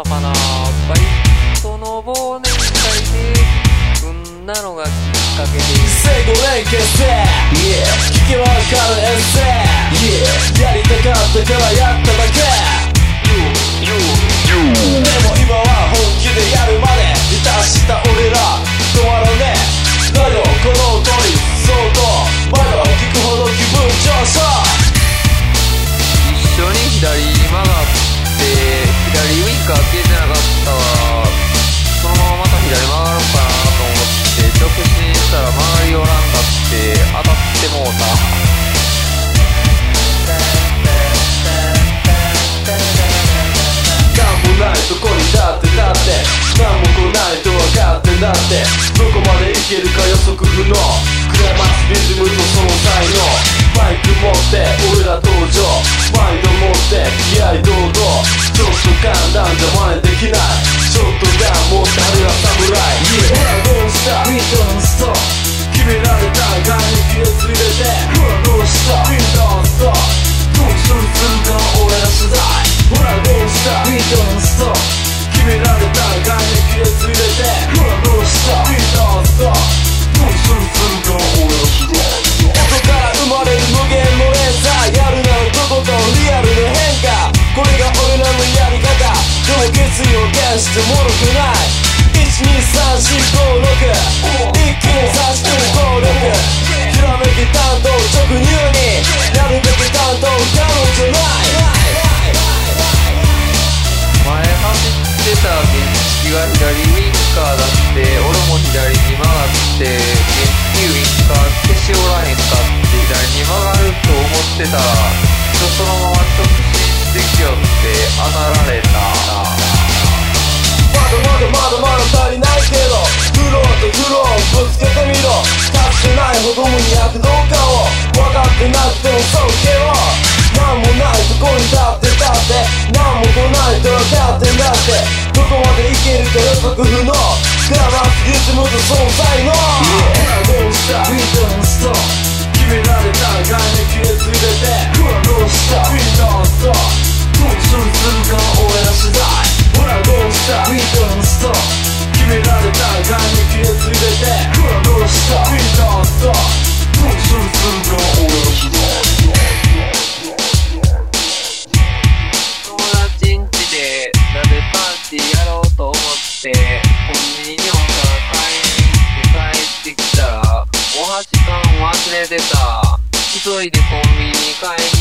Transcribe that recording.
ったかな、バイトの忘年会で踏んだのがきっかけで最後連結成、聞けばわかるエッセイ、やりたかったからやっただけ。でも今は本気でやるまで満たした俺ら止まらねえだよこの音に相当まだ聞くほど気分上昇。 一緒に左に曲がって左ウインカー消えてなかったわ。そのまままた左曲がろうかなと思って直進したら周りおらんかって当たってもうた。 なんもないとこにだってなんも来ないと分かってんだって。どこまでいけるか予測不能、クライマックスリズムとその才能。マイク持って俺ら登場、マインド持って気合い堂々。ちょっと簡単じゃ真似できない、ショットガン持ってあれは侍。ほらどうした We don't stop、 決められた外壁でついてて。ほらどうした We don't stop、 どうするか俺ら次第。ほらどうした We don't stop、 決められた外壁でついてて。ほらどうした We don't stop、 どうするか俺ら次第。音から生まれる無限の連鎖、やるならとことんリアルな変化。これが俺らのやり方、でも決意を決してもろくない。12345 6、一気に差し込む効力、ひらめき担当直入にやるべき担当彼女ない。 前走ってた原付が左ウインカーだって俺も左に曲がって原付ウインカー消しおらへんかって左に曲がると思ってたらそのまま直進してきよって当たられた。 まだ足りないけど、フローとフローぶつけてみろ。かつてないほど無に躍動感を分かってなくてもそうけよ。なんもないとこにだってなんも来ないと分かってんだって。どこまでいけるか予測不能、グラマスリズムとその才能。ほらどうした We don't stop、 決められた外壁でついてて。ほらどうした We don't stop、 どうするか俺ら次第。ほらどうした We don't stop、 決められた外壁でついてて。ほらどうした We don't stop、 どうするか俺ら次第。 友達ん家で鍋パーティーやろうと思ってコンビニにお皿買いに行って帰ってきたらお箸缶忘れてた。急いでコンビニに買いに